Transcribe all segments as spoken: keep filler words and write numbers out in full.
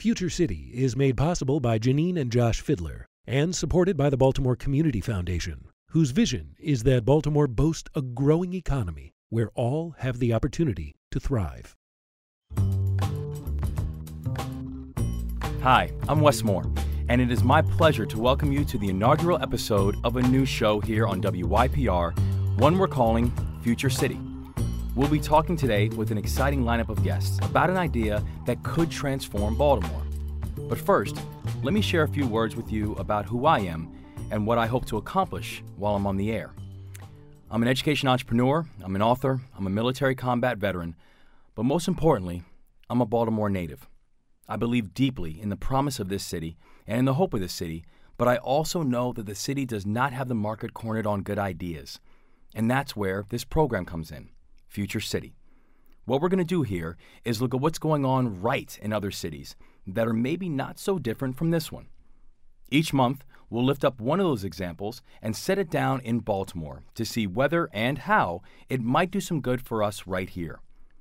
Future City is made possible by Janine and Josh Fidler and supported by the Baltimore Community Foundation, whose vision is that Baltimore boasts a growing economy where all have the opportunity to thrive. Hi, I'm Wes Moore, and it is my pleasure to welcome you to the inaugural episode of a new show here on W Y P R, one we're calling Future City. We'll be talking today with an exciting lineup of guests about an idea that could transform Baltimore. But first, let me share a few words with you about who I am and what I hope to accomplish while I'm on the air. I'm an education entrepreneur, I'm an author, I'm a military combat veteran, but most importantly, I'm a Baltimore native. I believe deeply in the promise of this city and in the hope of this city, but I also know that the city does not have the market cornered on good ideas. And that's where this program comes in, Future City. What we're going to do here is look at what's going on right in other cities that are maybe not so different from this one. Each month, we'll lift up one of those examples and set it down in Baltimore to see whether and how it might do some good for us right here.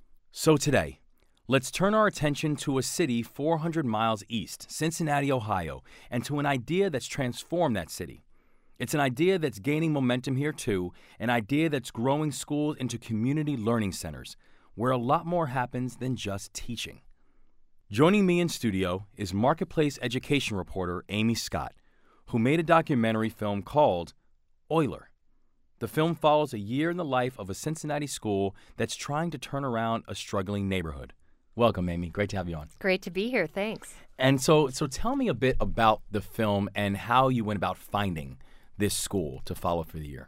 So today, let's turn our attention to a city four hundred miles east, Cincinnati, Ohio, and to an idea that's transformed that city. It's an idea that's gaining momentum here too, an idea that's growing schools into community learning centers, where a lot more happens than just teaching. Joining me in studio is Marketplace education reporter Amy Scott, who made a documentary film called Oyler. The film follows a year in the life of a Cincinnati school that's trying to turn around a struggling neighborhood. Welcome, Amy. Great to have you on. Great to be here. Thanks. And so, so tell me a bit about the film and how you went about finding this school to follow for the year.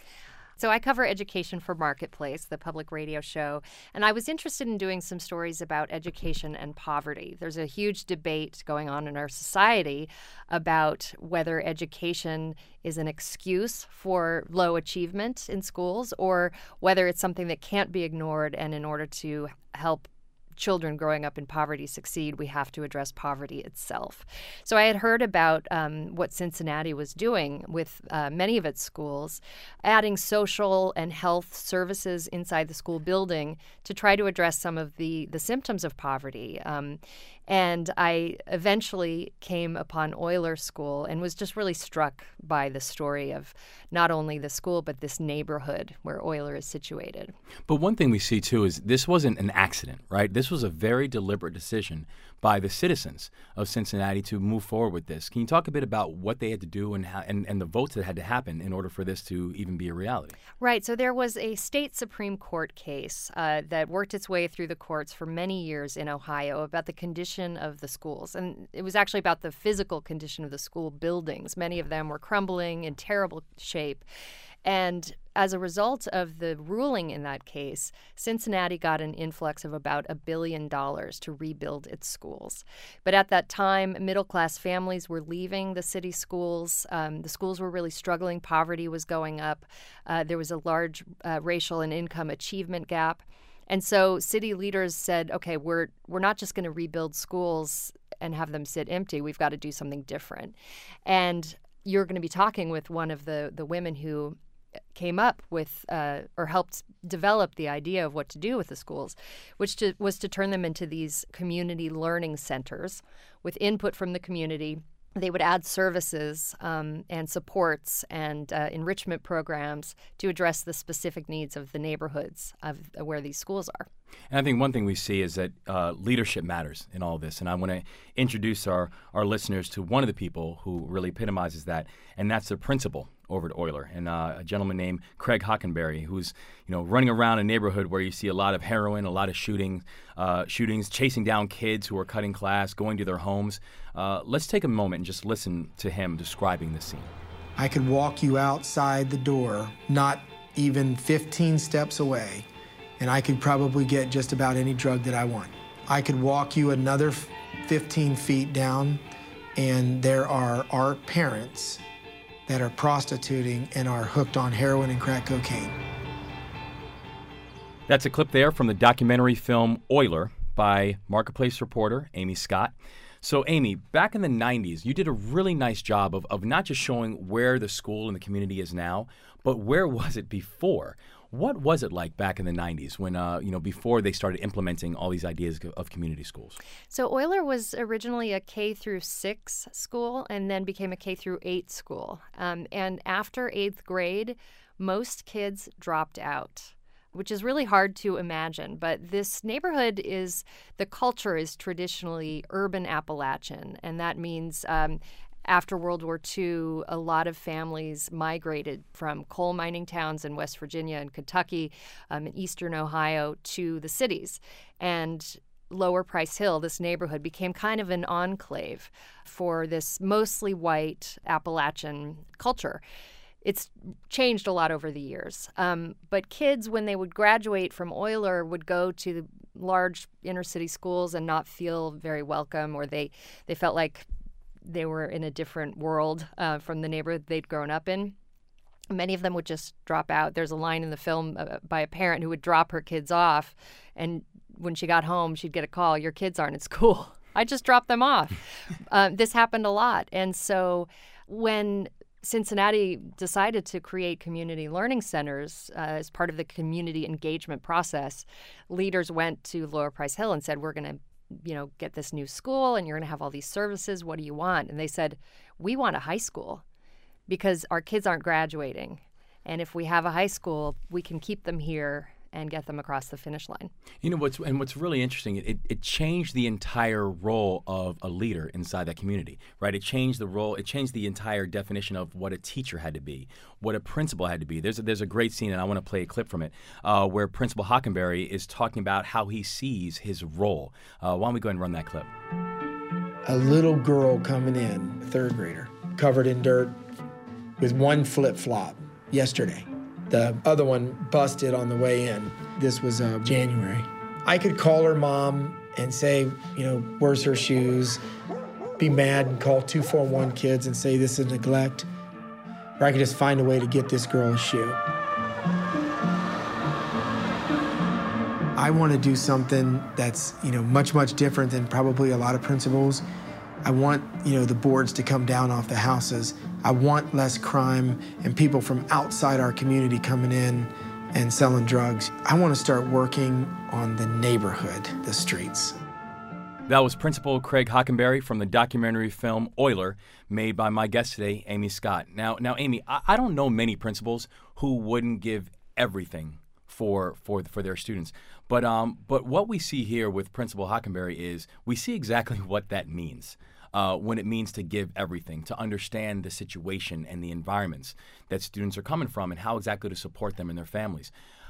So I cover education for Marketplace, the public radio show, and I was interested in doing some stories about education and poverty. There's a huge debate going on in our society about whether education is an excuse for low achievement in schools or whether it's something that can't be ignored, and in order to help children growing up in poverty succeed, we have to address poverty itself. So I had heard about um, what Cincinnati was doing with uh, many of its schools, adding social and health services inside the school building to try to address some of the, the symptoms of poverty. Um, and I eventually came upon Oyler School and was just really struck by the story of not only the school, but this neighborhood where Oyler is situated. But one thing we see, too, is this wasn't an accident, right? This was a very deliberate decision by the citizens of Cincinnati to move forward with this. Can you talk a bit about what they had to do and, how, and, and the votes that had to happen in order for this to even be a reality? Right. So there was a state Supreme Court case uh, that worked its way through the courts for many years in Ohio about the condition of the schools. And it was actually about the physical condition of the school buildings. Many of them were crumbling in terrible shape. And as a result of the ruling in that case, Cincinnati got an influx of about a billion dollars to rebuild its schools. But at that time, middle-class families were leaving the city schools. Um, the schools were really struggling. Poverty was going up. Uh, there was a large uh, racial and income achievement gap. And so city leaders said, okay, we're we're not just going to rebuild schools and have them sit empty. We've got to do something different. And you're going to be talking with one of the, the women who came up with uh, or helped develop the idea of what to do with the schools, which to, was to turn them into these community learning centers with input from the community. They would add services um, and supports and uh, enrichment programs to address the specific needs of the neighborhoods of where these schools are. And I think one thing we see is that uh, leadership matters in all this. And I want to introduce our, our listeners to one of the people who really epitomizes that, and that's the principal over at Oyler, and uh, a gentleman named Craig Hockenberry, who's you know running around a neighborhood where you see a lot of heroin, a lot of shooting, uh, shootings, chasing down kids who are cutting class, going to their homes. Uh, let's take a moment and just listen to him describing the scene. I could walk you outside the door, not even fifteen steps away, and I could probably get just about any drug that I want. I could walk you another fifteen feet down, and there are our parents that are prostituting and are hooked on heroin and crack cocaine. That's a clip there from the documentary film Oyler by Marketplace reporter Amy Scott. So, Amy, back in the nineties, you did a really nice job of, of not just showing where the school and the community is now, but where was it before? What was it like back in the nineties when, uh, you know, before they started implementing all these ideas of community schools? So Euler was originally a K through six school and then became a K through eight school. Um, and after eighth grade, most kids dropped out, which is really hard to imagine. But this neighborhood is, the culture is traditionally urban Appalachian, and that means um, after World War Two, a lot of families migrated from coal mining towns in West Virginia and Kentucky, um, in eastern Ohio, to the cities. And Lower Price Hill, this neighborhood, became kind of an enclave for this mostly white Appalachian culture. It's changed a lot over the years. Um, but kids, when they would graduate from Euler, would go to the large inner city schools and not feel very welcome, or they, they felt like they were in a different world uh, from the neighborhood they'd grown up in. Many of them would just drop out. There's a line in the film uh, by a parent who would drop her kids off, and when she got home, she'd get a call, "Your kids aren't at school." I just dropped them off. um, this happened a lot. And so when Cincinnati decided to create community learning centers uh, as part of the community engagement process, leaders went to Lower Price Hill and said, "We're going to, you know, get this new school and you're going to have all these services. What do you want?" And they said, "We want a high school because our kids aren't graduating. And if we have a high school, we can keep them here and get them across the finish line." You know, what's and what's really interesting, it, it changed the entire role of a leader inside that community, right? It changed the role, it changed the entire definition of what a teacher had to be, what a principal had to be. There's a, there's a great scene, and I want to play a clip from it, uh, where Principal Hockenberry is talking about how he sees his role. Uh, why don't we go ahead and run that clip? A little girl coming in, a third grader, covered in dirt with one flip-flop yesterday. The other one busted on the way in. This was uh, January. I could call her mom and say, you know, "Where's her shoes?" Be mad and call two four one kids and say this is neglect. Or I could just find a way to get this girl a shoe. I want to do something that's, you know, much, much different than probably a lot of principals. I want, you know, the boards to come down off the houses. I want less crime and people from outside our community coming in and selling drugs. I want to start working on the neighborhood, the streets. That was Principal Craig Hockenberry from the documentary film Euler, made by my guest today, Amy Scott. Now, now, Amy, I, I don't know many principals who wouldn't give everything for for for their students. But um, but what we see here with Principal Hockenberry is we see exactly what that means. Uh, when it means to give everything, to understand the situation and the environments that students are coming from and how exactly to support them and their families.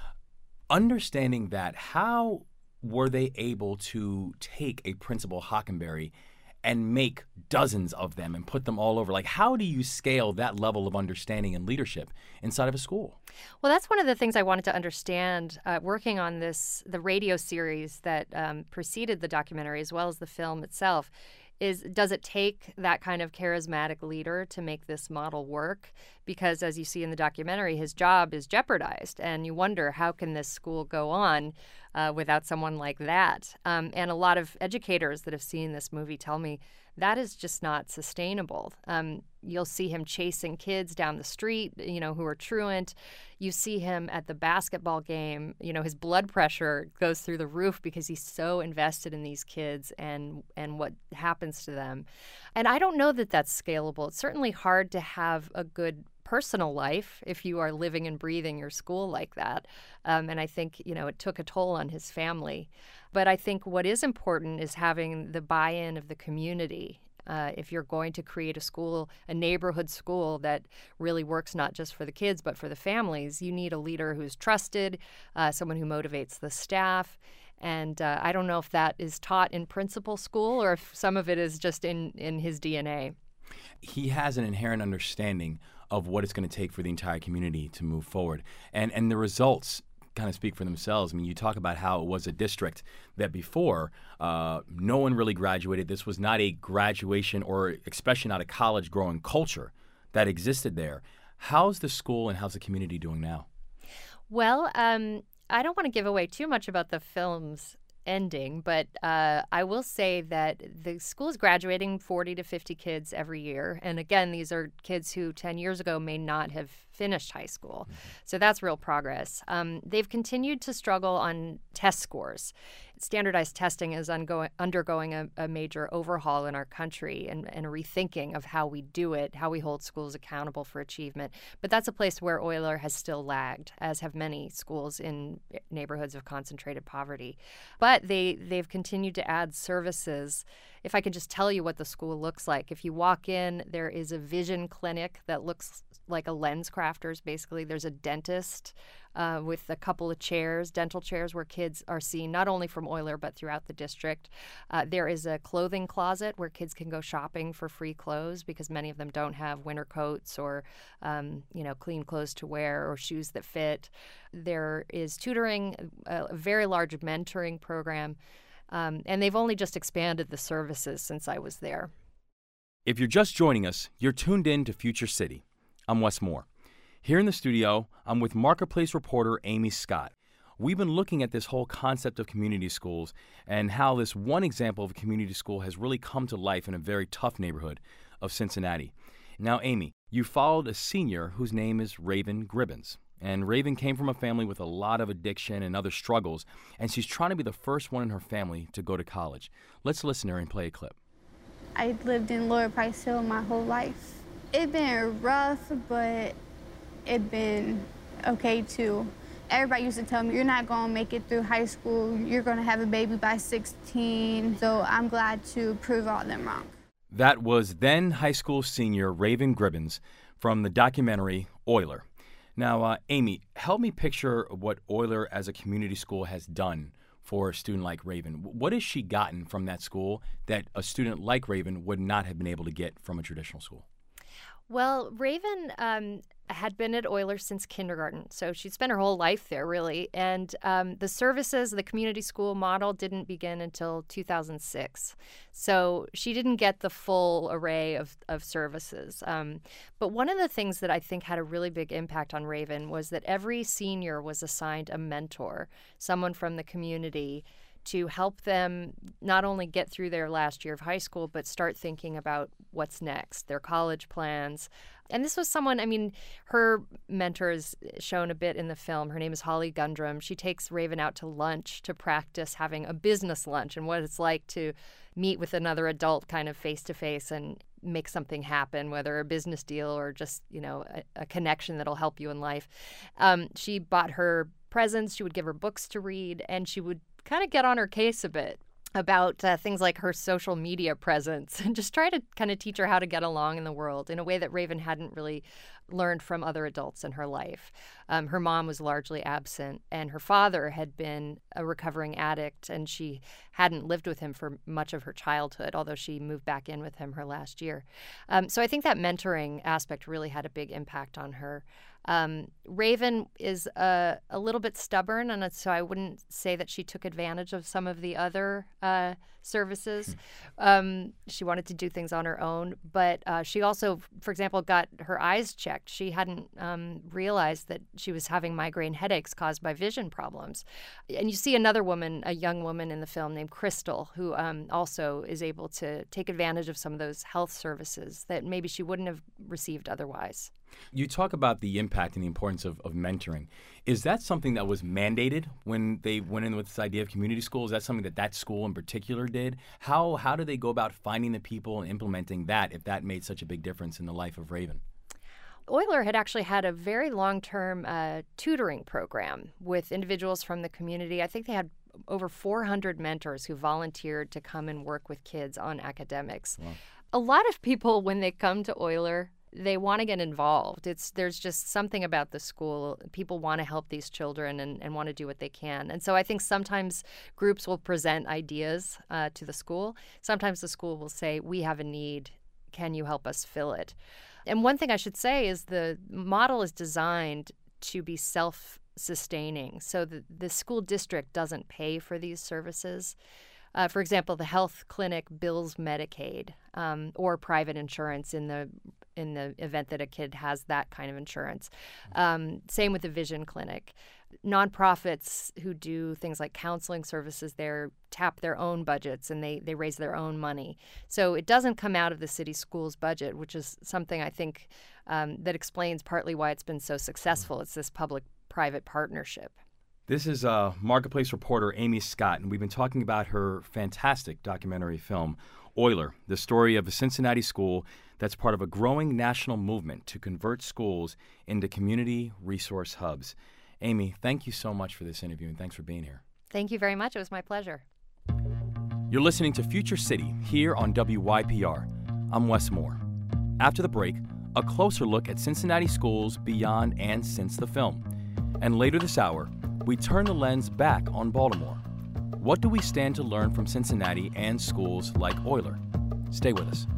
Understanding that, how were they able to take a Principal Hockenberry and make dozens of them and put them all over? Like, how do you scale that level of understanding and leadership inside of a school? Well, that's one of the things I wanted to understand uh, working on this, the radio series that um, preceded the documentary as well as the film itself. Is, does it take that kind of charismatic leader to make this model work? Because as you see in the documentary, his job is jeopardized, and you wonder, how can this school go on uh, without someone like that? Um, and a lot of educators that have seen this movie tell me that is just not sustainable. Um, you'll see him chasing kids down the street, you know, who are truant. You see him at the basketball game. You know, his blood pressure goes through the roof because he's so invested in these kids and and what happens to them. And I don't know that that's scalable. It's certainly hard to have a good personal life if you are living and breathing your school like that. Um, and I think, you know, it took a toll on his family. But I think what is important is having the buy-in of the community. Uh, if you're going to create a school, a neighborhood school that really works not just for the kids but for the families, you need a leader who's trusted, uh, someone who motivates the staff. And uh, I don't know if that is taught in principal school or if some of it is just in, in his D N A. He has an inherent understanding of what it's going to take for the entire community to move forward. And and the results kind of speak for themselves. I mean, you talk about how it was a district that before uh, no one really graduated. This was not a graduation or especially not a college growing culture that existed there. How's the school and how's the community doing now? Well, um, I don't want to give away too much about the film's ending, but uh, I will say that the school is graduating forty to fifty kids every year. And again, these are kids who ten years ago may not have finished high school. So that's real progress. Um, they've continued to struggle on test scores. Standardized testing is ongoing, undergoing a, a major overhaul in our country and, and a rethinking of how we do it, how we hold schools accountable for achievement. But that's a place where Oyler has still lagged, as have many schools in neighborhoods of concentrated poverty. But they, they've continued to add services. If I could just tell you what the school looks like. If you walk in, there is a vision clinic that looks like a lens crafters. Basically, there's a dentist uh, with a couple of chairs, dental chairs, where kids are seen not only from Oyler but throughout the district. Uh, there is a clothing closet where kids can go shopping for free clothes because many of them don't have winter coats or um, you know, clean clothes to wear or shoes that fit. There is tutoring, a, a very large mentoring program. Um, and they've only just expanded the services since I was there. If you're just joining us, you're tuned in to Future City. I'm Wes Moore. Here in the studio, I'm with Marketplace reporter Amy Scott. We've been looking at this whole concept of community schools and how this one example of a community school has really come to life in a very tough neighborhood of Cincinnati. Now, Amy, you followed a senior whose name is Raven Gribbins. And Raven came from a family with a lot of addiction and other struggles, and she's trying to be the first one in her family to go to college. Let's listen to her and play a clip. I lived in Lower Price Hill my whole life. It been rough, but it been okay too. Everybody used to tell me, you're not gonna make it through high school, you're gonna have a baby by sixteen, so I'm glad to prove all them wrong. That was then high school senior Raven Gribbins from the documentary Oyler. Now, uh, Amy, help me picture what Oyler as a community school has done for a student like Raven. What has she gotten from that school that a student like Raven would not have been able to get from a traditional school? Well, Raven um, had been at Oyler since kindergarten, so she'd spent her whole life there, really. And um, the services, the community school model didn't begin until two thousand six. So she didn't get the full array of, of services. Um, but one of the things that I think had a really big impact on Raven was that every senior was assigned a mentor, someone from the community, to help them not only get through their last year of high school, but start thinking about what's next, their college plans. And this was someone, I mean, her mentor is shown a bit in the film. Her name is Holly Gundrum. She takes Raven out to lunch to practice having a business lunch and what it's like to meet with another adult kind of face-to-face and make something happen, whether a business deal or just, you know, a, a connection that'll help you in life. Um, she bought her presents. She would give her books to read, and she would kind of get on her case a bit about uh, things like her social media presence and just try to kind of teach her how to get along in the world in a way that Raven hadn't really learned from other adults in her life. Um, her mom was largely absent, and her father had been a recovering addict, and she hadn't lived with him for much of her childhood, although she moved back in with him her last year. Um, so I think that mentoring aspect really had a big impact on her. Um, Raven is a, a little bit stubborn, and so I wouldn't say that she took advantage of some of the other uh, services. Um, she wanted to do things on her own, but uh, she also, for example, got her eyes checked. She hadn't um, realized that she was having migraine headaches caused by vision problems. And you see another woman, a young woman in the film named Crystal, who um, also is able to take advantage of some of those health services that maybe she wouldn't have received otherwise. You talk about the impact and the importance of, of mentoring. Is that something that was mandated when they went in with this idea of community school? Is that something that that school in particular did? How how did they go about finding the people and implementing that if that made such a big difference in the life of Raven? Oyler had actually had a very long-term uh, tutoring program with individuals from the community. I think they had over four hundred mentors who volunteered to come and work with kids on academics. Wow. A lot of people, when they come to Oyler, they want to get involved. It's there's just something about the school. People want to help these children and, and want to do what they can. And so I think sometimes groups will present ideas uh, to the school. Sometimes the school will say, we have a need. Can you help us fill it? And one thing I should say is the model is designed to be self-sustaining. So the, the school district doesn't pay for these services. Uh, for example, the health clinic bills Medicaid um, or private insurance in the in the event that a kid has that kind of insurance. Um, same with the vision clinic. Nonprofits who do things like counseling services there tap their own budgets and they, they raise their own money. So it doesn't come out of the city schools budget, which is something I think um, that explains partly why it's been so successful. It's this public-private partnership. This is uh, Marketplace reporter Amy Scott, and we've been talking about her fantastic documentary film, Oyler, the story of a Cincinnati school that's part of a growing national movement to convert schools into community resource hubs. Amy, thank you so much for this interview, and thanks for being here. Thank you very much. It was my pleasure. You're listening to Future City here on W Y P R. I'm Wes Moore. After the break, a closer look at Cincinnati schools beyond and since the film. And later this hour, we turn the lens back on Baltimore. What do we stand to learn from Cincinnati and schools like Oyler? Stay with us.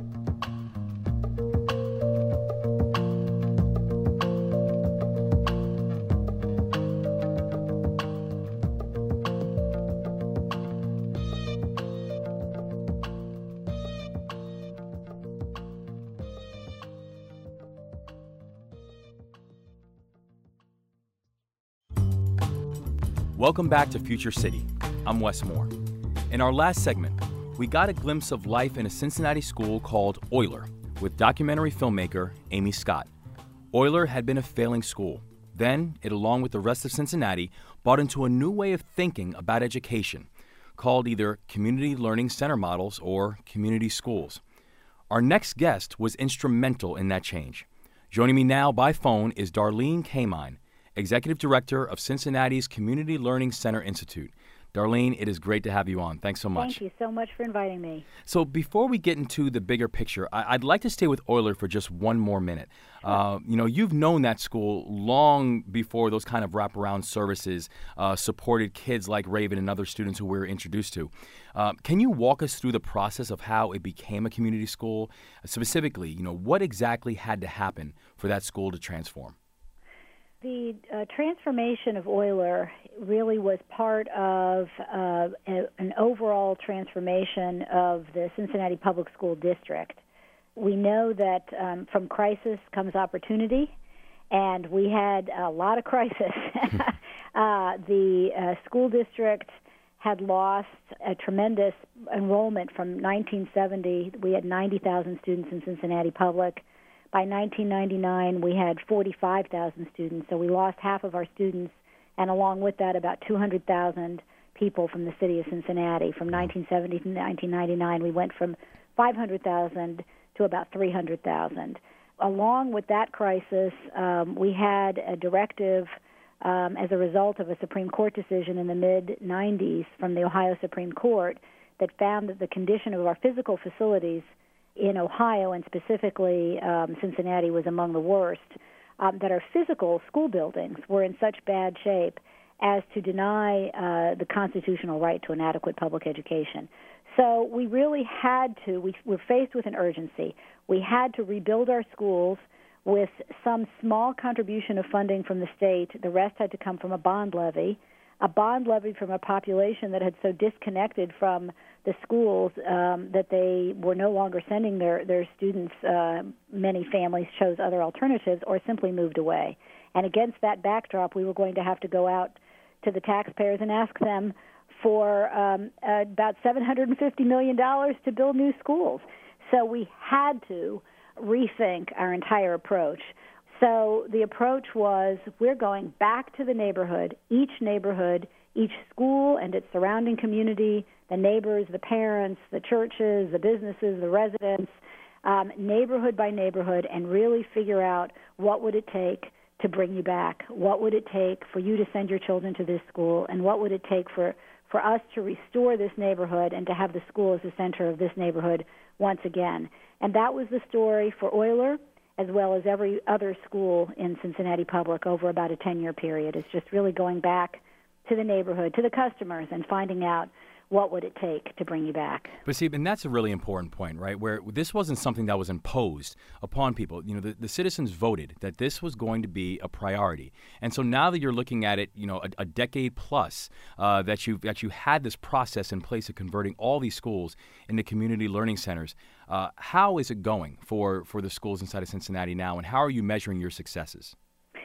Welcome back to Future City. I'm Wes Moore. In our last segment, we got a glimpse of life in a Cincinnati school called Oyler with documentary filmmaker Amy Scott. Oyler had been a failing school. Then, it, along with the rest of Cincinnati, bought into a new way of thinking about education, called either Community Learning Center models or community schools. Our next guest was instrumental in that change. Joining me now by phone is Darlene Kamine, Executive Director of Cincinnati's Community Learning Center Institute. Darlene, it is great to have you on. Thanks so much. Thank you so much for inviting me. So before we get into the bigger picture, I- I'd like to stay with Oyler for just one more minute. Sure. Uh, you know, you've known that school long before those kind of wraparound services uh, supported kids like Raven and other students who we were introduced to. Uh, can you walk us through the process of how it became a community school? Specifically, you know, what exactly had to happen for that school to transform? The uh, transformation of Oyler really was part of uh, a, an overall transformation of the Cincinnati Public School District. We know that um, from crisis comes opportunity, and we had a lot of crisis. uh, the uh, school district had lost a tremendous enrollment from nineteen seventy. We had ninety thousand students in Cincinnati Public. By nineteen ninety-nine, we had forty-five thousand students, so we lost half of our students, and along with that, about two hundred thousand people from the city of Cincinnati. From nineteen seventy to nineteen ninety-nine, we went from five hundred thousand to about three hundred thousand. Along with that crisis, um, we had a directive um, as a result of a Supreme Court decision in the mid nineties from the Ohio Supreme Court that found that the condition of our physical facilities in Ohio, and specifically um, Cincinnati was among the worst, um, that our physical school buildings were in such bad shape as to deny uh, the constitutional right to an adequate public education. So we really had to, we were faced with an urgency. We had to rebuild our schools with some small contribution of funding from the state. The rest had to come from a bond levy, a bond levy from a population that had so disconnected from the schools um, that they were no longer sending their, their students. Uh, many families chose other alternatives or simply moved away. And against that backdrop, we were going to have to go out to the taxpayers and ask them for um, uh, about seven hundred fifty million dollars to build new schools. So we had to rethink our entire approach. So the approach was, we're going back to the neighborhood, each neighborhood, each school and its surrounding community, the neighbors, the parents, the churches, the businesses, the residents, um, neighborhood by neighborhood, and really figure out what would it take to bring you back? What would it take for you to send your children to this school? And what would it take for, for us to restore this neighborhood and to have the school as the center of this neighborhood once again? And that was the story for Oyler, as well as every other school in Cincinnati Public over about a ten-year period. It's just really going back to the neighborhood, to the customers, and finding out what would it take to bring you back? But see, and that's a really important point, right? Where this wasn't something that was imposed upon people. You know, the, the citizens voted that this was going to be a priority. And so now that you're looking at it, you know, a, a decade plus uh, that you that you had this process in place of converting all these schools into community learning centers, uh, how is it going for, for the schools inside of Cincinnati now, and how are you measuring your successes?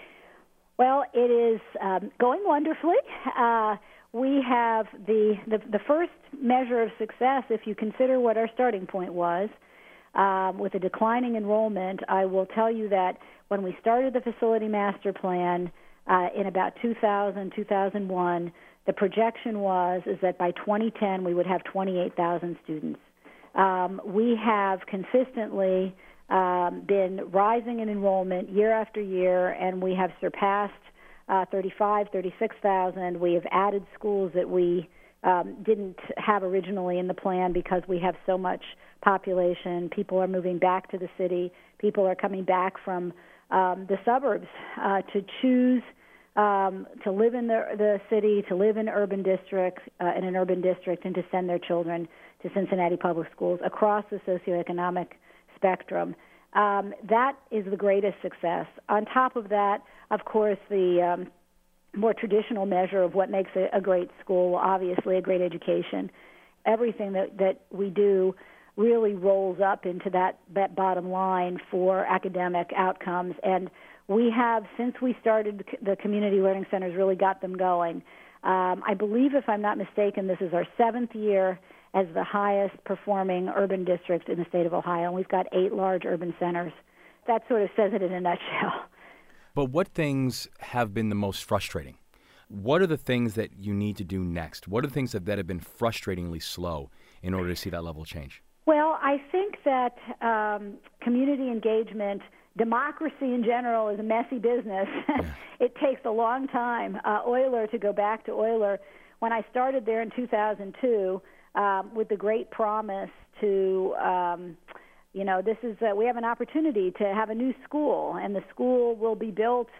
Well, it is um, going wonderfully. Uh, we have the, the the first measure of success, if you consider what our starting point was. Um, with a declining enrollment, I will tell you that when we started the facility master plan uh, in about two thousand, two thousand one, the projection was is that by twenty ten we would have twenty-eight thousand students. Um, we have consistently um, been rising in enrollment year after year, and we have surpassed uh, thirty-five, thirty-six thousand. We have added schools that we um, didn't have originally in the plan because we have so much population. People are moving back to the city. People are coming back from um, the suburbs uh, to choose um, to live in the, the city, to live in urban district, uh, in an urban district, and to send their children to Cincinnati Public Schools across the socioeconomic spectrum. Um, that is the greatest success. On top of that, of course, the um, more traditional measure of what makes a, a great school, obviously a great education. Everything that, that we do really rolls up into that, that bottom line for academic outcomes. And we have, since we started the community learning centers, really got them going. Um, I believe, if I'm not mistaken, this is our seventh year as the highest performing urban district in the state of Ohio, and we've got eight large urban centers. That sort of says it in a nutshell. But what things have been the most frustrating? What are the things that you need to do next? What are the things that, that have been frustratingly slow in order to see that level change? Well, I think that um, community engagement, democracy in general, is a messy business. Yeah. It takes a long time. Uh, Euler, to go back to Euler, when I started there in two thousand two, Um, with the great promise to, um, you know, this is uh, we have an opportunity to have a new school, and the school will be built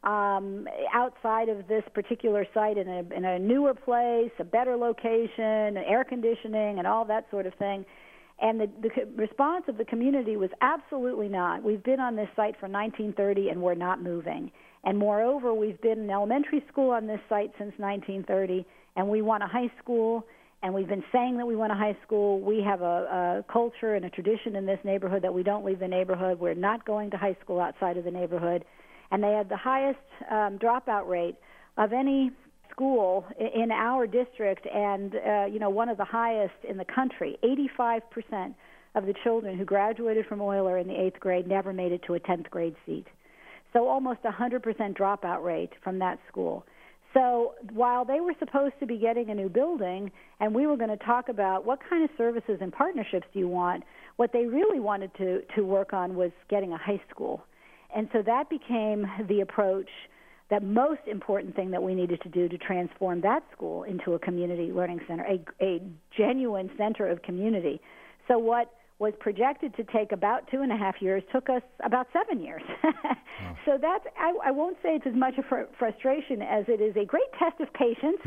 um, outside of this particular site in a, in a newer place, a better location, air conditioning, and all that sort of thing. And the, the response of the community was absolutely not. We've been on this site for nineteen thirty, and we're not moving. And moreover, we've been an elementary school on this site since nineteen thirty, and we want a high school. And we've been saying that we want a high school. We have a, a culture and a tradition in this neighborhood that we don't leave the neighborhood. We're not going to high school outside of the neighborhood. And they had the highest um, dropout rate of any school in our district, and uh, you know, one of the highest in the country. eighty-five percent of the children who graduated from Euler in the eighth grade never made it to a tenth grade seat. So almost a one hundred percent dropout rate from that school. So while they were supposed to be getting a new building, and we were going to talk about what kind of services and partnerships do you want, what they really wanted to, to work on was getting a high school. And so that became the approach, that most important thing that we needed to do to transform that school into a community learning center, a, a genuine center of community. So what was projected to take about two and a half years took us about seven years. Wow. So that's, I, I won't say it's as much a fr- frustration as it is a great test of patience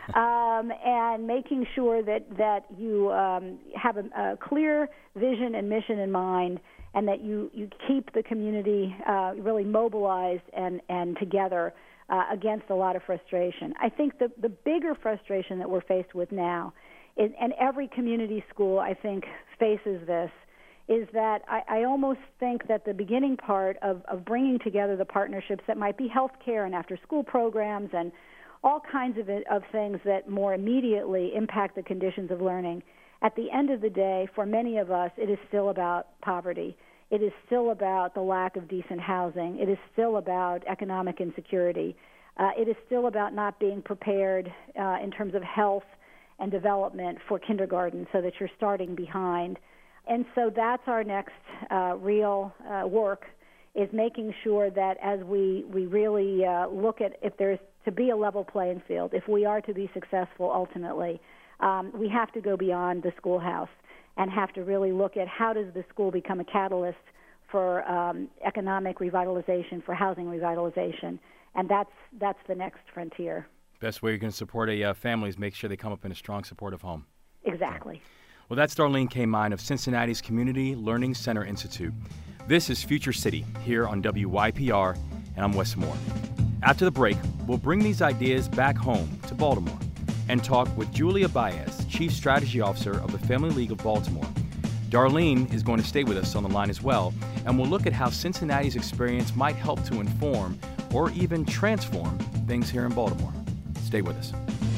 um, and making sure that, that you um, have a, a clear vision and mission in mind, and that you, you keep the community uh, really mobilized and, and together uh, against a lot of frustration. I think the, the bigger frustration that we're faced with now, is, and every community school, I think, faces this, is that I, I almost think that the beginning part of, of bringing together the partnerships that might be healthcare and after-school programs and all kinds of, of things that more immediately impact the conditions of learning, at the end of the day, for many of us, it is still about poverty. It is still about the lack of decent housing. It is still about economic insecurity. Uh, it is still about not being prepared uh, in terms of health and development for kindergarten, so that you're starting behind. And so that's our next uh, real uh, work, is making sure that as we, we really uh, look at if there's to be a level playing field, if we are to be successful ultimately, um, we have to go beyond the schoolhouse and have to really look at how does the school become a catalyst for um, economic revitalization, for housing revitalization. And that's that's the next frontier. Best way you can support a uh, family is make sure they come up in a strong, supportive home. Exactly. Well, that's Darlene K. Mine of Cincinnati's Community Learning Center Institute. This is Future City here on W Y P R, and I'm Wes Moore. After the break, we'll bring these ideas back home to Baltimore and talk with Julia Baez, Chief Strategy Officer of the Family League of Baltimore. Darlene is going to stay with us on the line as well, and we'll look at how Cincinnati's experience might help to inform or even transform things here in Baltimore. Stay with us.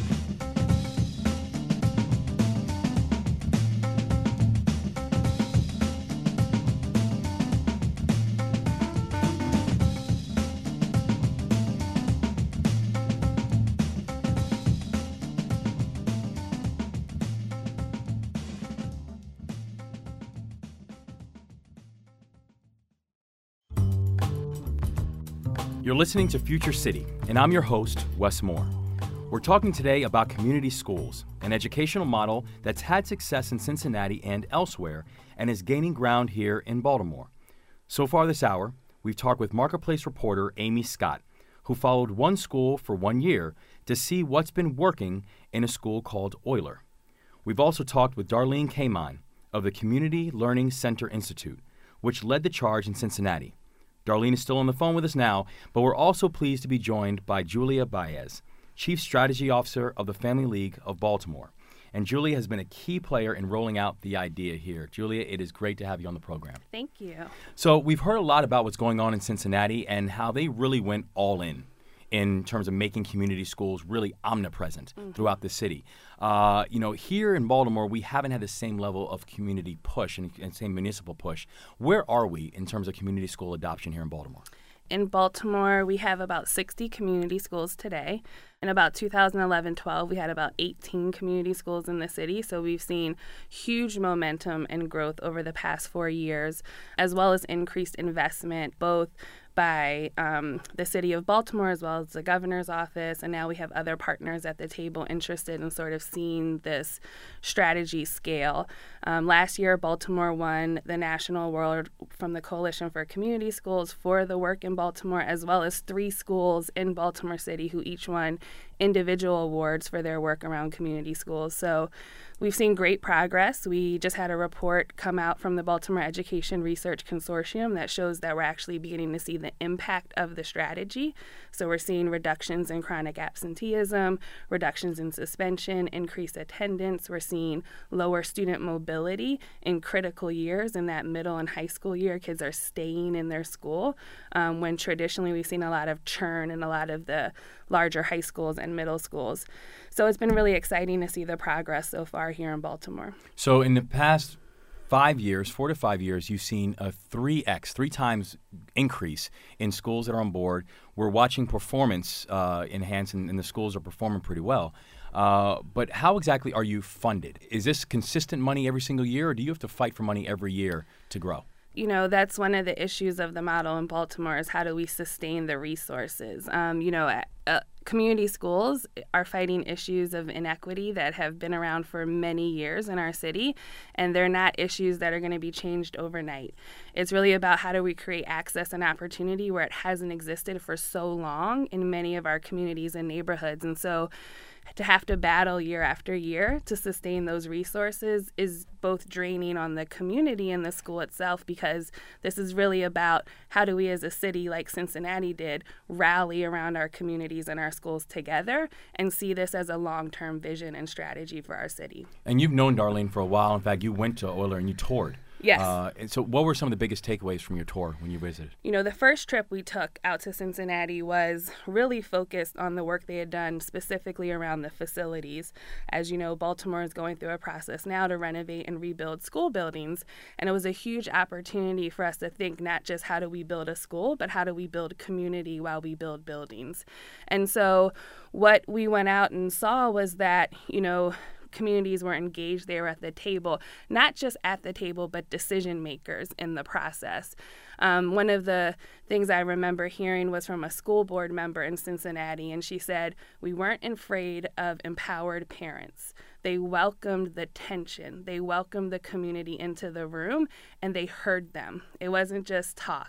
You're listening to Future City, and I'm your host, Wes Moore. We're talking today about community schools, an educational model that's had success in Cincinnati and elsewhere and is gaining ground here in Baltimore. So far this hour, we've talked with Marketplace reporter Amy Scott, who followed one school for one year to see what's been working in a school called Euler. We've also talked with Darlene K. Mine of the Community Learning Center Institute, which led the charge in Cincinnati. Darlene is still on the phone with us now, but we're also pleased to be joined by Julia Baez, Chief Strategy Officer of the Family League of Baltimore. And Julia has been a key player in rolling out the idea here. Julia, it is great to have you on the program. Thank you. So we've heard a lot about what's going on in Cincinnati and how they really went all in in terms of making community schools really omnipresent mm-hmm. throughout the city. Uh, you know, here in Baltimore, we haven't had the same level of community push and, and same municipal push. Where are we in terms of community school adoption here in Baltimore? In Baltimore, we have about sixty community schools today. In about two thousand eleven twelve, we had about eighteen community schools in the city. So we've seen huge momentum and growth over the past four years, as well as increased investment, both by um, the city of Baltimore as well as the governor's office. And now we have other partners at the table interested in sort of seeing this strategy scale. Um, last year, Baltimore won the National Award from the Coalition for Community Schools for the work in Baltimore, as well as three schools in Baltimore City who each won individual awards for their work around community schools. So we've seen great progress. We just had a report come out from the Baltimore Education Research Consortium that shows that we're actually beginning to see the impact of the strategy. So we're seeing reductions in chronic absenteeism, reductions in suspension, increased attendance. We're seeing lower student mobility in critical years. In that middle and high school year, kids are staying in their school, um, when traditionally we've seen a lot of churn in a lot of the larger high schools and middle schools. So it's been really exciting to see the progress so far here in Baltimore. So in the past five years, four to five years, you've seen a three X, three times increase in schools that are on board. We're watching performance uh, enhance, and, and the schools are performing pretty well. Uh, but how exactly are you funded? Is this consistent money every single year, or do you have to fight for money every year to grow? You know, that's one of the issues of the model in Baltimore is how do we sustain the resources? Um, you know, uh, community schools are fighting issues of inequity that have been around for many years in our city, and they're not issues that are going to be changed overnight. It's really about how do we create access and opportunity where it hasn't existed for so long in many of our communities and neighborhoods. And so to have to battle year after year to sustain those resources is both draining on the community and the school itself, because this is really about how do we as a city like Cincinnati did rally around our communities and our schools together and see this as a long-term vision and strategy for our city. And you've known Darlene for a while. In fact, you went to Euler and you toured. Yes. Uh, and so what were some of the biggest takeaways from your tour when you visited? You know, the first trip we took out to Cincinnati was really focused on the work they had done specifically around the facilities. As you know, Baltimore is going through a process now to renovate and rebuild school buildings. And it was a huge opportunity for us to think not just how do we build a school, but how do we build community while we build buildings. And so what we went out and saw was that, you know, communities were engaged. They were at the table, not just at the table, but decision makers in the process. Um, one of the things I remember hearing was from a school board member in Cincinnati, and she said, we weren't afraid of empowered parents. They welcomed the tension. They welcomed the community into the room, and they heard them. It wasn't just talk.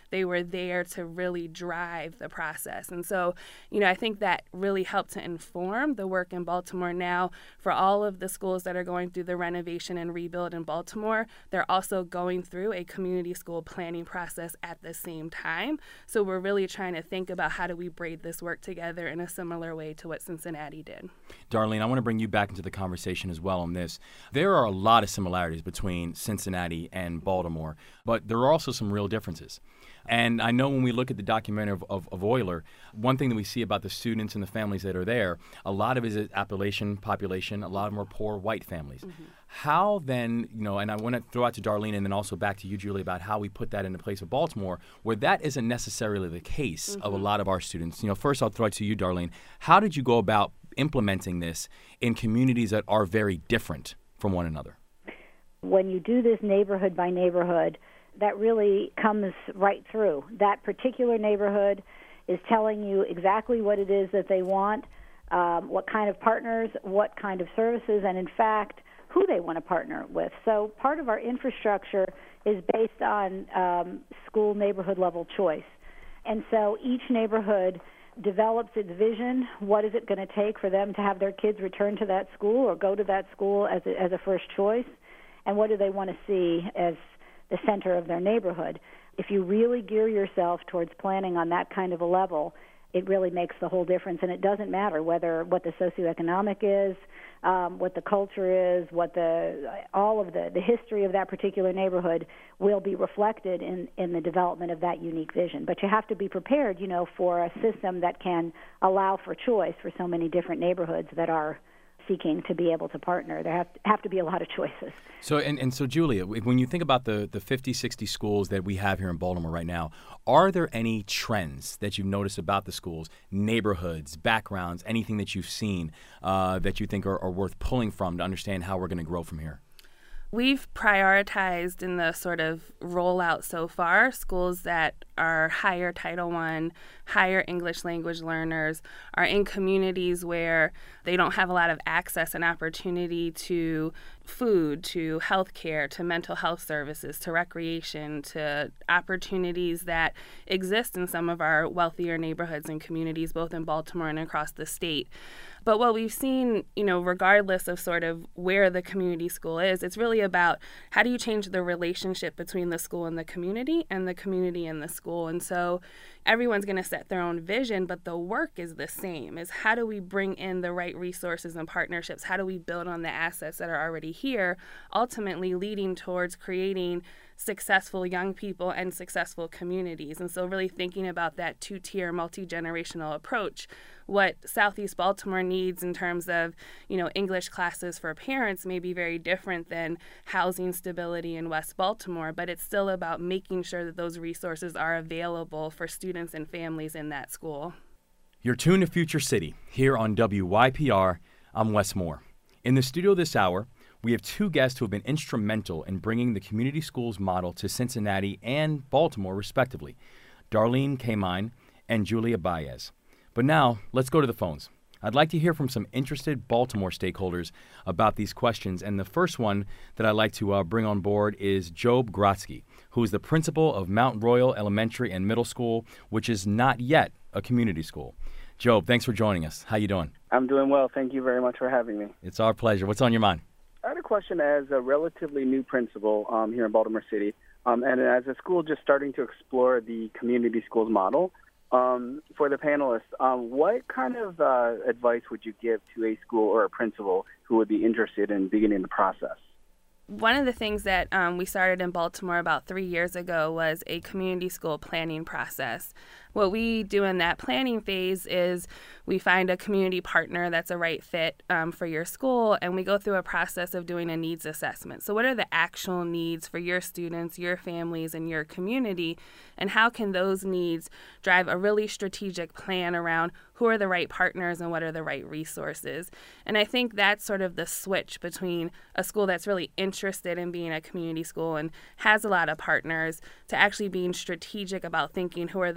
They were there to really drive the process. And so, you know, I think that really helped to inform the work in Baltimore now. For all of the schools that are going through the renovation and rebuild in Baltimore, they're also going through a community school planning process at the same time. So we're really trying to think about how do we braid this work together in a similar way to what Cincinnati did. Darlene, I want to bring you back into the conversation as well on this. There are a lot of similarities between Cincinnati and Baltimore, but there are also some real differences. And I know when we look at the documentary of, of, of Oyler, one thing that we see about the students and the families that are there, a lot of it is Appalachian population, a lot of them are poor white families. Mm-hmm. How then, you know, and I want to throw out to Darlene and then also back to you, Julie, about how we put that into place of Baltimore, where that isn't necessarily the case mm-hmm. of a lot of our students. You know, first I'll throw it to you, Darlene. How did you go about implementing this in communities that are very different from one another? When you do this neighborhood by neighborhood, that really comes right through. That particular neighborhood is telling you exactly what it is that they want, um, what kind of partners, what kind of services, and in fact, who they want to partner with. So part of our infrastructure is based on um, school neighborhood level choice. And so each neighborhood develops its vision. What is it going to take for them to have their kids return to that school or go to that school as a, as a first choice? And what do they want to see as the center of their neighborhood? If you really gear yourself towards planning on that kind of a level, it really makes the whole difference. And it doesn't matter whether what the socioeconomic is, um, what the culture is, what the all of the, the history of that particular neighborhood will be reflected in, in the development of that unique vision. But you have to be prepared, you know, for a system that can allow for choice for so many different neighborhoods that are seeking to be able to partner. There have, have to be a lot of choices. So, and, and so, Julia, when you think about the, the fifty, sixty schools that we have here in Baltimore right now, are there any trends that you've noticed about the schools, neighborhoods, backgrounds, anything that you've seen uh, that you think are, are worth pulling from to understand how we're going to grow from here? We've prioritized in the sort of rollout so far schools that are higher Title I, higher English language learners, are in communities where they don't have a lot of access and opportunity to food, to health care, to mental health services, to recreation, to opportunities that exist in some of our wealthier neighborhoods and communities, both in Baltimore and across the state. But what we've seen, you know, regardless of sort of where the community school is, it's really about how do you change the relationship between the school and the community and the community and the school. And so everyone's going to set their own vision, but the work is the same, is how do we bring in the right resources and partnerships? How do we build on the assets that are already here, ultimately leading towards creating successful young people and successful communities. And so really thinking about that two-tier, multi-generational approach. What Southeast Baltimore needs in terms of, you know, English classes for parents may be very different than housing stability in West Baltimore, but it's still about making sure that those resources are available for students and families in that school. You're tuned to Future City here on W Y P R. I'm Wes Moore. In the studio this hour, we have two guests who have been instrumental in bringing the community schools model to Cincinnati and Baltimore, respectively, Darlene Kamine and Julia Baez. But now, let's go to the phones. I'd like to hear from some interested Baltimore stakeholders about these questions, and the first one that I'd like to uh, bring on board is Job Grotsky, who is the principal of Mount Royal Elementary and Middle School, which is not yet a community school. Job, thanks for joining us. How you doing? I'm doing well. Thank you very much for having me. It's our pleasure. What's on your mind? I had a question as a relatively new principal um, here in Baltimore City, um, and as a school just starting to explore the community schools model. Um, for the panelists, um, what kind of uh, advice would you give to a school or a principal who would be interested in beginning the process? One of the things that um, we started in Baltimore about three years ago was a community school planning process. What we do in that planning phase is we find a community partner that's a right fit um, for your school, and we go through a process of doing a needs assessment. So what are the actual needs for your students, your families, and your community, and how can those needs drive a really strategic plan around who are the right partners and what are the right resources? And I think that's sort of the switch between a school that's really interested in being a community school and has a lot of partners to actually being strategic about thinking who are the right partners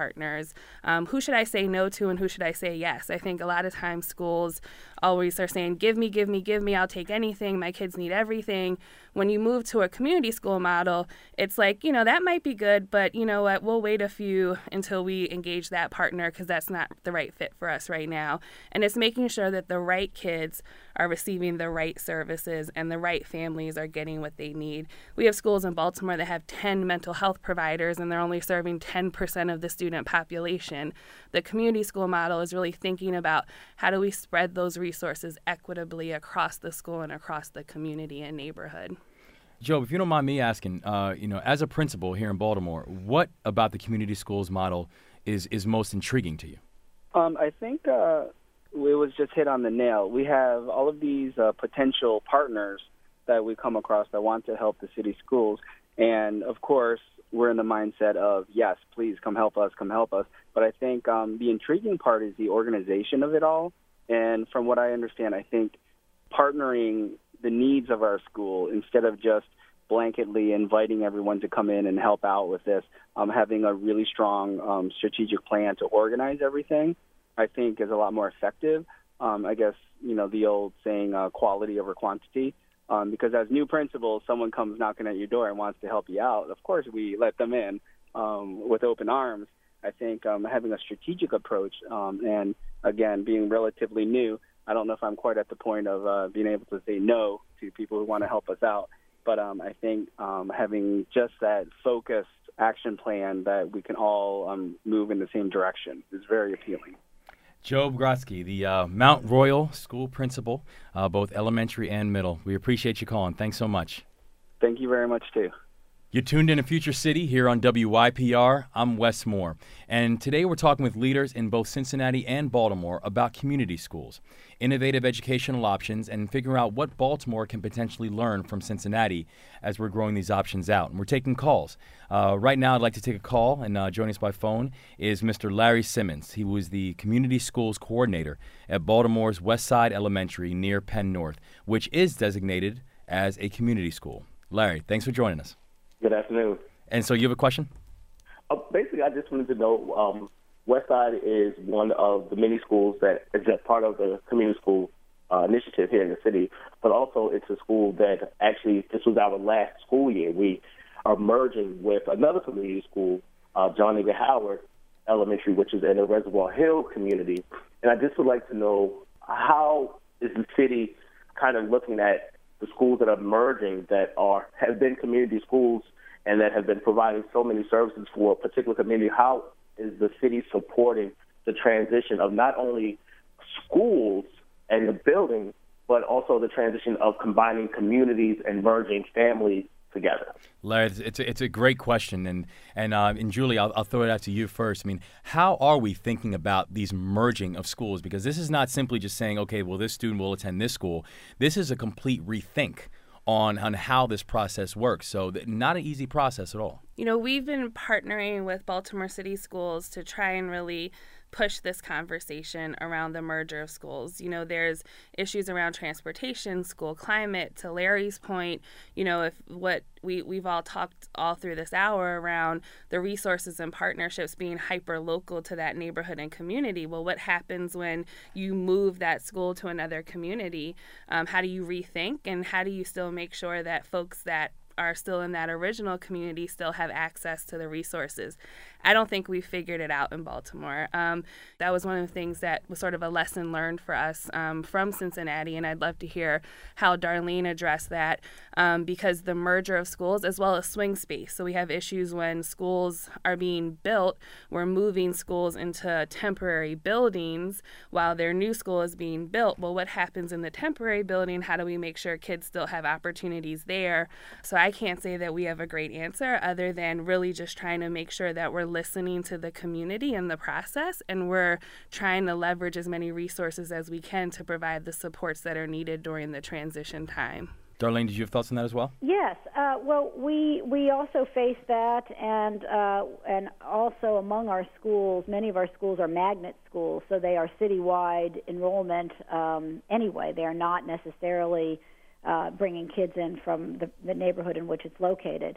partners. Um, who should I say no to and who should I say yes? I think a lot of times schools always are saying, give me, give me, give me, I'll take anything. My kids need everything. When you move to a community school model, it's like, you know, that might be good, but you know what, we'll wait a few until we engage that partner because that's not the right fit for us right now. And it's making sure that the right kids are receiving the right services and the right families are getting what they need. We have schools in Baltimore that have ten mental health providers and they're only serving ten percent of the student population. The community school model is really thinking about how do we spread those resources equitably across the school and across the community and neighborhood. Job, if you don't mind me asking, uh, you know, as a principal here in Baltimore, what about the community schools model is, is most intriguing to you? Um, I think uh, it was just hit on the nail. We have all of these uh, potential partners that we come across that want to help the city schools. And, of course, we're in the mindset of, yes, please come help us, come help us. But I think um, the intriguing part is the organization of it all. And from what I understand, I think partnering the needs of our school instead of just blanketly inviting everyone to come in and help out with this, um, having a really strong um, strategic plan to organize everything, I think is a lot more effective. Um, I guess, you know, the old saying, uh, quality over quantity, um, because as new principals, someone comes knocking at your door and wants to help you out. Of course, we let them in um, with open arms. I think um, having a strategic approach um, and, again, being relatively new, I don't know if I'm quite at the point of uh, being able to say no to people who want to help us out. But um, I think um, having just that focused action plan that we can all um, move in the same direction is very appealing. Job Grotsky, the uh, Mount Royal School Principal, uh, both elementary and middle. We appreciate you calling. Thanks so much. Thank you very much, too. You're tuned in to Future City here on W Y P R. I'm Wes Moore. And today we're talking with leaders in both Cincinnati and Baltimore about community schools, innovative educational options, and figuring out what Baltimore can potentially learn from Cincinnati as we're growing these options out. And we're taking calls. Uh, right now I'd like to take a call, and uh, joining us by phone is Mister Larry Simmons. He was the Community Schools Coordinator at Baltimore's West Side Elementary near Penn North, which is designated as a community school. Larry, thanks for joining us. Good afternoon. And so you have a question? Uh, basically, I just wanted to know, um, Westside is one of the many schools that is a part of the community school uh, initiative here in the city, but also it's a school that actually, this was our last school year. We are merging with another community school, uh, John Eager Howard Elementary, which is in the Reservoir Hill community. And I just would like to know, how is the city kind of looking at the schools that are merging that are have been community schools and that have been providing so many services for a particular community? How is the city supporting the transition of not only schools and the building, but also the transition of combining communities and merging families together? Larry, it's a, it's a great question. And, and, uh, and Julie, I'll, I'll throw it out to you first. I mean, how are we thinking about these merging of schools? Because this is not simply just saying, okay, well, this student will attend this school. This is a complete rethink on, on how this process works. So th- not an easy process at all. You know, we've been partnering with Baltimore City Schools to try and really push this conversation around the merger of schools. You know, there's issues around transportation, school climate. To Larry's point, you know, if what we, we've all talked all through this hour around the resources and partnerships being hyper local to that neighborhood and community. Well, what happens when you move that school to another community? Um, how do you rethink, and how do you still make sure that folks that are still in that original community still have access to the resources? I don't think we figured it out in Baltimore. Um, that was one of the things that was sort of a lesson learned for us um, from Cincinnati, and I'd love to hear how Darlene addressed that, um, because the merger of schools as well as swing space. So we have issues when schools are being built. We're moving schools into temporary buildings while their new school is being built. Well, what happens in the temporary building? How do we make sure kids still have opportunities there? So I can't say that we have a great answer other than really just trying to make sure that we're listening to the community in the process, and we're trying to leverage as many resources as we can to provide the supports that are needed during the transition time. Darlene, did you have thoughts on that as well? Yes. Uh, well, we we also face that, and uh, and also among our schools, many of our schools are magnet schools, so they are citywide enrollment um, anyway. They are not necessarily uh, bringing kids in from the, the neighborhood in which it's located.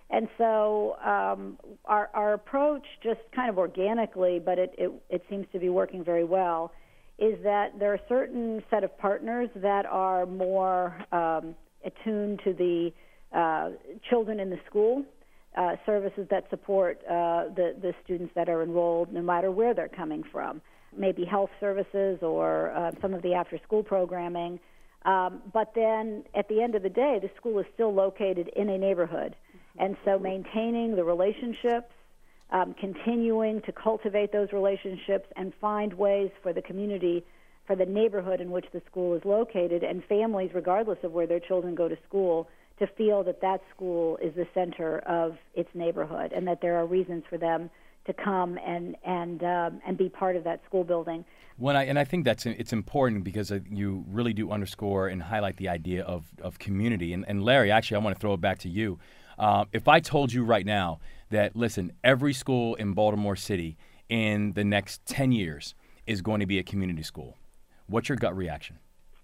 And so um, our, our approach, just kind of organically, but it, it, it seems to be working very well, is that there are a certain set of partners that are more um, attuned to the uh, children in the school, uh, services that support uh, the, the students that are enrolled no matter where they're coming from, maybe health services or uh, some of the after-school programming. Um, but then at the end of the day, the school is still located in a neighborhood. And so maintaining the relationships, um, continuing to cultivate those relationships and find ways for the community, for the neighborhood in which the school is located, and families, regardless of where their children go to school, to feel that that school is the center of its neighborhood and that there are reasons for them to come and and um, and be part of that school building. When I and I think that's it's important because you really do underscore and highlight the idea of, of community. And, and Larry, actually, I want to throw it back to you. Uh, if I told you right now that, listen, every school in Baltimore City in the next ten years is going to be a community school, what's your gut reaction?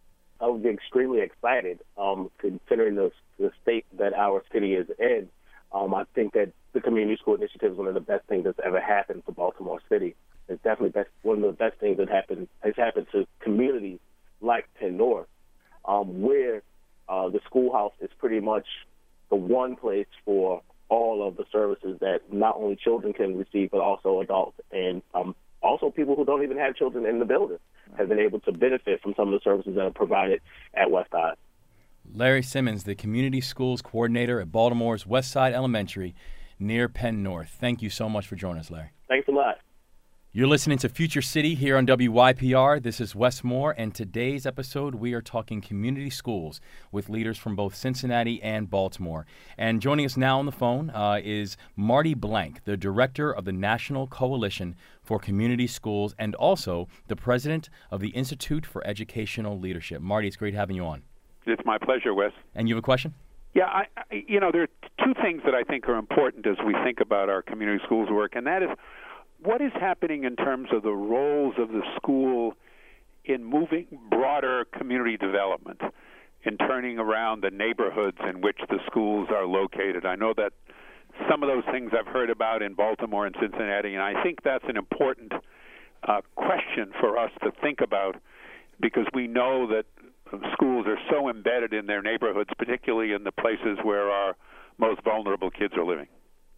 I would be extremely excited, um, considering the, the state that our city is in. Um, I think that the community school initiative is one of the best things that's ever happened for Baltimore City. It's definitely best, one of the best things that happened has happened to communities like Penn North, um, where uh, the schoolhouse is pretty much the one place for all of the services that not only children can receive, but also adults and um, also people who don't even have children in the building have been able to benefit from some of the services that are provided at Westside. Larry Simmons, the Community Schools Coordinator at Baltimore's Westside Elementary near Penn North. Thank you so much for joining us, Larry. Thanks a lot. You're listening to Future City here on W Y P R. This is Wes Moore, and today's episode we are talking community schools with leaders from both Cincinnati and Baltimore. And joining us now on the phone uh, is Marty Blank, the director of the National Coalition for Community Schools and also the president of the Institute for Educational Leadership. Marty, it's great having you on. It's my pleasure, Wes. And you have a question? Yeah, I, I, you know, there are two things that I think are important as we think about our community schools work, and that is what is happening in terms of the roles of the school in moving broader community development, in turning around the neighborhoods in which the schools are located. I know that some of those things I've heard about in Baltimore and Cincinnati, and I think that's an important uh, question for us to think about because we know that schools are so embedded in their neighborhoods, particularly in the places where our most vulnerable kids are living.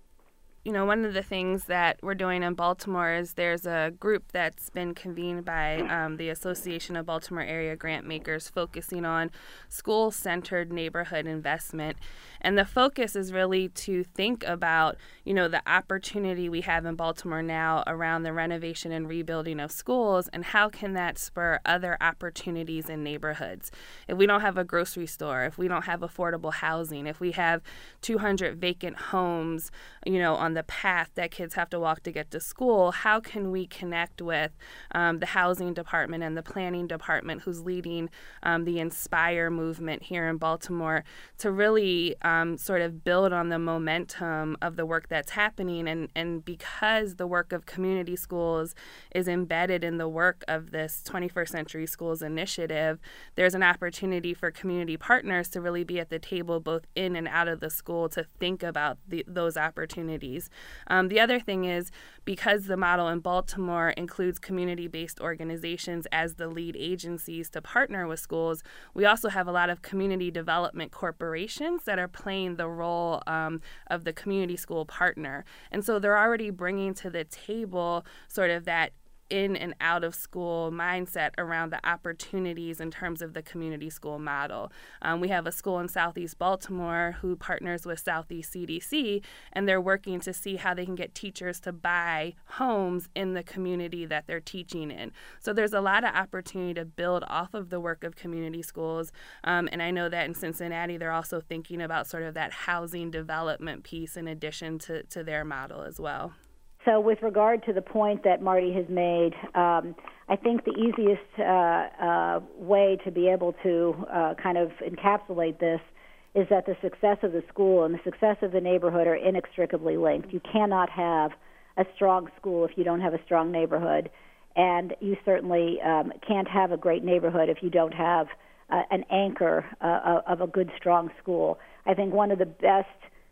You know, one of the things that we're doing in Baltimore is there's a group that's been convened by um, the Association of Baltimore Area Grant Makers focusing on school-centered neighborhood investment. And the focus is really to think about, you know, the opportunity we have in Baltimore now around the renovation and rebuilding of schools and how can that spur other opportunities in neighborhoods. If we don't have a grocery store, if we don't have affordable housing, if we have two hundred vacant homes, you know, on the path that kids have to walk to get to school, how can we connect with um, the housing department and the planning department who's leading um, the Inspire movement here in Baltimore to really um, sort of build on the momentum of the work that's happening. And, and because the work of community schools is embedded in the work of this twenty-first Century Schools initiative, there's an opportunity for community partners to really be at the table both in and out of the school to think about the, those opportunities. Um, the other thing is because the model in Baltimore includes community-based organizations as the lead agencies to partner with schools, we also have a lot of community development corporations that are playing the role um, of the community school partner. And so they're already bringing to the table sort of that in and out of school mindset around the opportunities in terms of the community school model. Um, we have a school in Southeast Baltimore who partners with Southeast C D C, and they're working to see how they can get teachers to buy homes in the community that they're teaching in. So there's a lot of opportunity to build off of the work of community schools. Um, and I know that in Cincinnati, they're also thinking about sort of that housing development piece in addition to, to their model as well. So with regard to the point that Marty has made, um, I think the easiest uh, uh, way to be able to uh, kind of encapsulate this is that the success of the school and the success of the neighborhood are inextricably linked. You cannot have a strong school if you don't have a strong neighborhood, and you certainly um, can't have a great neighborhood if you don't have uh, an anchor uh, of a good, strong school. I think one of the best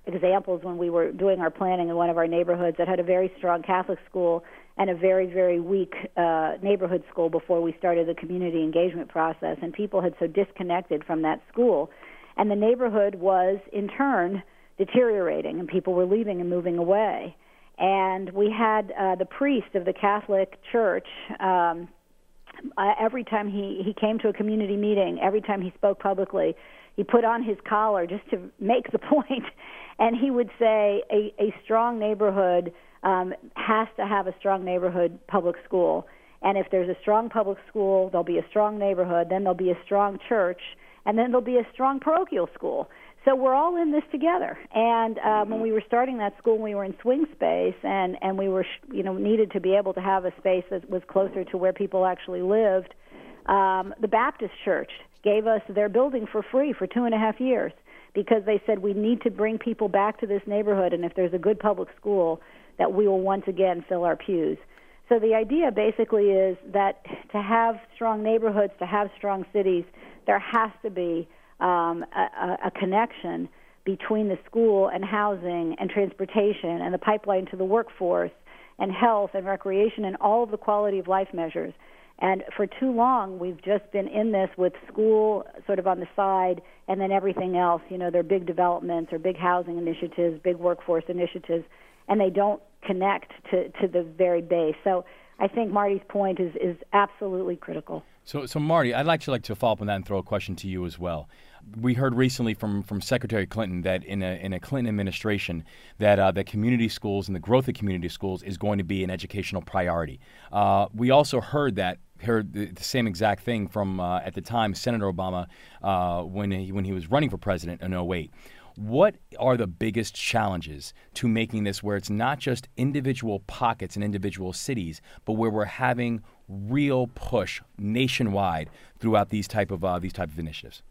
examples when we were doing our planning in one of our neighborhoods that had a very strong Catholic school and a very, very weak uh, neighborhood school before we started the community engagement process, and people had so disconnected from that school. And the neighborhood was, in turn, deteriorating, and people were leaving and moving away. And we had uh, the priest of the Catholic Church, um, uh, every time he, he came to a community meeting, every time he spoke publicly, he put on his collar just to make the point, and he would say a, a strong neighborhood um, has to have a strong neighborhood public school. And if there's a strong public school, there'll be a strong neighborhood, then there'll be a strong church, and then there'll be a strong parochial school. So we're all in this together. And um, when we were starting that school, we were in swing space, and, and we were, you know, needed to be able to have a space that was closer to where people actually lived. Um, the Baptist Church gave us their building for free for two and a half years because they said we need to bring people back to this neighborhood, and if there's a good public school, that we will once again fill our pews. So the idea basically is that to have strong neighborhoods, to have strong cities, there has to be um, a, a connection between the school and housing and transportation and the pipeline to the workforce and health and recreation and all of the quality of life measures. And for too long, we've just been in this with school sort of on the side and then everything else. You know, there are big developments or big housing initiatives, big workforce initiatives, and they don't connect to, to the very base. So I think Marty's point is, is absolutely critical. So, so Marty, I'd actually like to follow up on that and throw a question to you as well. We heard recently from, from Secretary Clinton that in a in a Clinton administration that uh, that community schools and the growth of community schools is going to be an educational priority. Uh, we also heard that heard the, the same exact thing from uh, at the time Senator Obama uh, when he, when he was running for president in oh eight. What are the biggest challenges to making this where it's not just individual pockets and individual cities, but where we're having real push nationwide throughout these type of uh, these type of initiatives?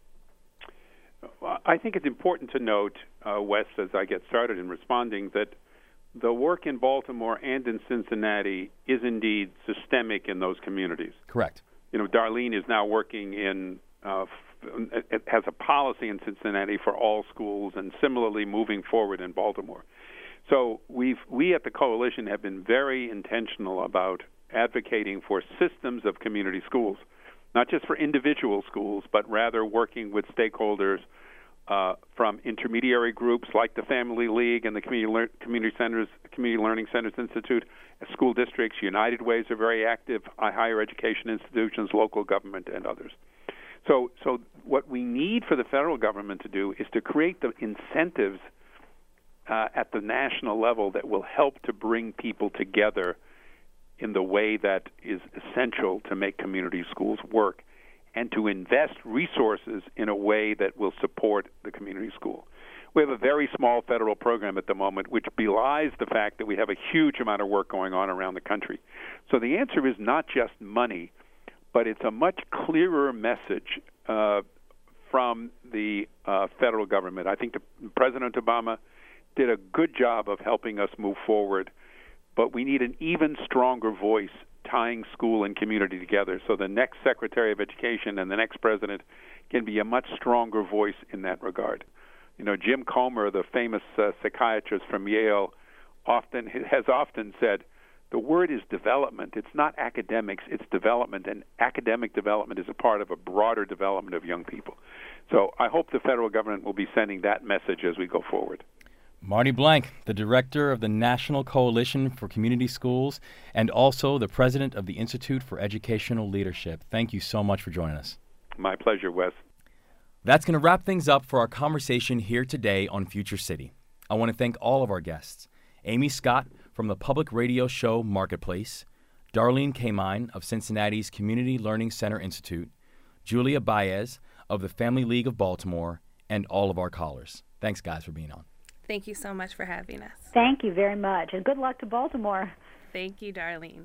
I think it's important to note, uh, Wes, as I get started in responding, that the work in Baltimore and in Cincinnati is indeed systemic in those communities. Correct. You know, Darlene is now working in uh, it has a policy in Cincinnati for all schools, and similarly moving forward in Baltimore. So we've we at the coalition have been very intentional about advocating for systems of community schools, not just for individual schools, but rather working with stakeholders uh, from intermediary groups like the Family League and the Community, Lear- Community Centers, Community Learning Centers Institute, school districts. United Ways are very active, higher education institutions, local government, and others. So, so what we need for the federal government to do is to create the incentives uh, at the national level that will help to bring people together in the way that is essential to make community schools work, and to invest resources in a way that will support the community school. We have a very small federal program at the moment, which belies the fact that we have a huge amount of work going on around the country. So the answer is not just money, but it's a much clearer message uh, from the uh, federal government. I think the, President Obama did a good job of helping us move forward, but we need an even stronger voice tying school and community together, so the next Secretary of Education and the next president can be a much stronger voice in that regard. You know, Jim Comer, the famous uh, psychiatrist from Yale, often has often said, the word is development. It's not academics, it's development, and academic development is a part of a broader development of young people. So I hope the federal government will be sending that message as we go forward. Marty Blank, the director of the National Coalition for Community Schools and also the president of the Institute for Educational Leadership. Thank you so much for joining us. My pleasure, Wes. That's going to wrap things up for our conversation here today on Future City. I want to thank all of our guests. Amy Scott from the public radio show Marketplace, Darlene Kamine of Cincinnati's Community Learning Center Institute, Julia Baez of the Family League of Baltimore, and all of our callers. Thanks, guys, for being on. Thank you so much for having us. Thank you very much, and good luck to Baltimore. Thank you, Darlene.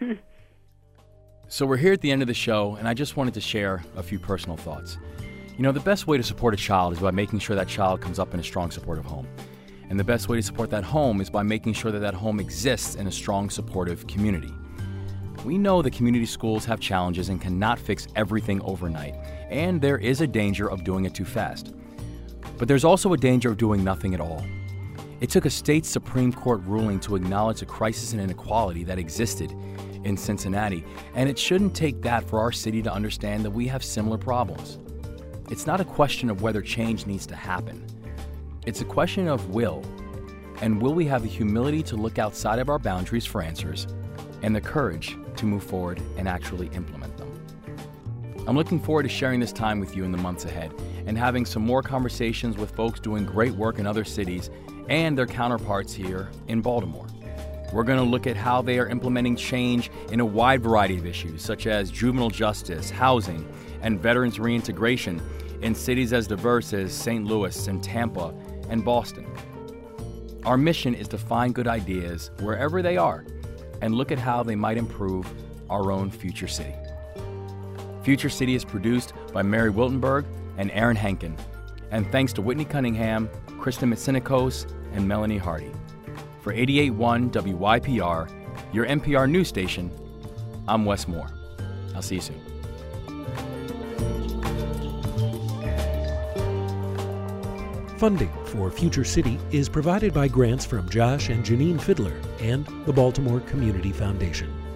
So we're here at the end of the show, and I just wanted to share a few personal thoughts. You know, the best way to support a child is by making sure that child comes up in a strong, supportive home. And the best way to support that home is by making sure that that home exists in a strong, supportive community. We know that community schools have challenges and cannot fix everything overnight, and there is a danger of doing it too fast. But there's also a danger of doing nothing at all. It took a state Supreme Court ruling to acknowledge the crisis and inequality that existed in Cincinnati, and it shouldn't take that for our city to understand that we have similar problems. It's not a question of whether change needs to happen. It's a question of will, and will we have the humility to look outside of our boundaries for answers and the courage to move forward and actually implement them. I'm looking forward to sharing this time with you in the months ahead and having some more conversations with folks doing great work in other cities and their counterparts here in Baltimore. We're going to look at how they are implementing change in a wide variety of issues, such as juvenile justice, housing, and veterans reintegration in cities as diverse as Saint Louis and Tampa and Boston. Our mission is to find good ideas wherever they are and look at how they might improve our own future city. Future City is produced by Mary Wiltenberg and Aaron Henkin, and thanks to Whitney Cunningham, Kristen Mitsinikos, and Melanie Hardy. For eighty-eight point one W Y P R, your N P R news station, I'm Wes Moore. I'll see you soon. Funding for Future City is provided by grants from Josh and Janine Fiddler and the Baltimore Community Foundation.